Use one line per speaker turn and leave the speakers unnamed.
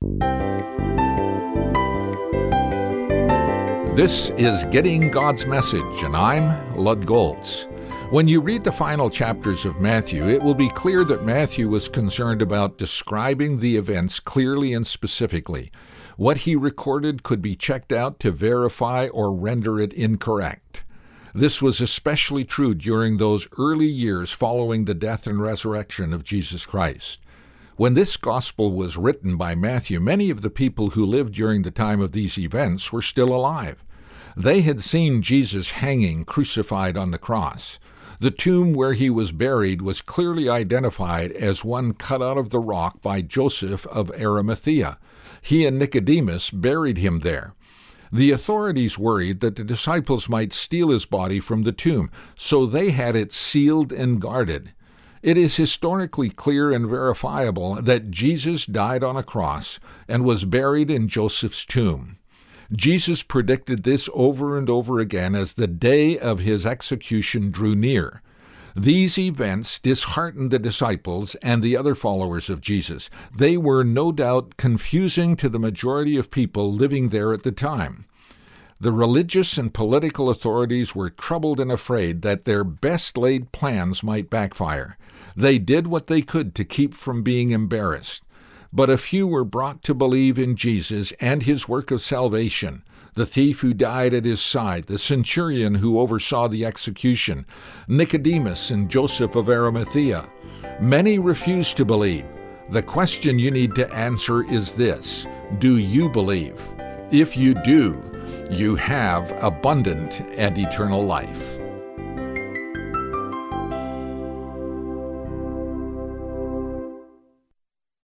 This is Getting God's Message, and I'm Lud Goltz. When you read the final chapters of Matthew, it will be clear that Matthew was concerned about describing the events clearly and specifically. What he recorded could be checked out to verify or render it incorrect. This was especially true during those early years following the death and resurrection of Jesus Christ. When this gospel was written by Matthew, many of the people who lived during the time of these events were still alive. They had seen Jesus hanging, crucified on the cross. The tomb where he was buried was clearly identified as one cut out of the rock by Joseph of Arimathea. He and Nicodemus buried him there. The authorities worried that the disciples might steal his body from the tomb, so they had it sealed and guarded. It is historically clear and verifiable that Jesus died on a cross and was buried in Joseph's tomb. Jesus predicted this over and over again as the day of his execution drew near. These events disheartened the disciples and the other followers of Jesus. They were no doubt confusing to the majority of people living there at the time. The religious and political authorities were troubled and afraid that their best-laid plans might backfire. They did what they could to keep from being embarrassed. But a few were brought to believe in Jesus and his work of salvation. The thief who died at his side, the centurion who oversaw the execution, Nicodemus and Joseph of Arimathea. Many refused to believe. The question you need to answer is this: do you believe? If you do, you have abundant and eternal life.